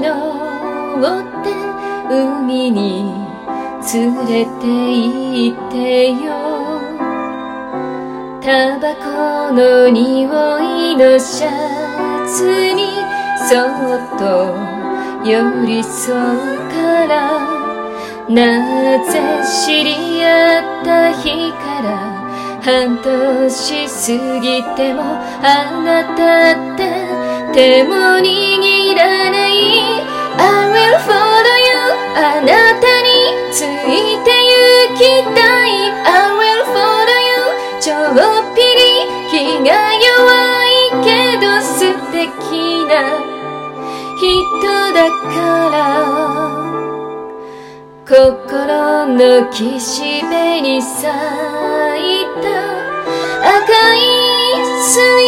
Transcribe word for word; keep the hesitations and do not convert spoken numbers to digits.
乗って海に連れて行ってよ。タバコの匂いのシャツにそっと寄り添うから、なぜ知り合った日から半年過ぎてもあなたって手も握らない。 I will follow you あなたについて行きたい。 I will follow you ちょっぴり気が弱いけど素敵な人だから。心の岸辺に咲いた赤いスイ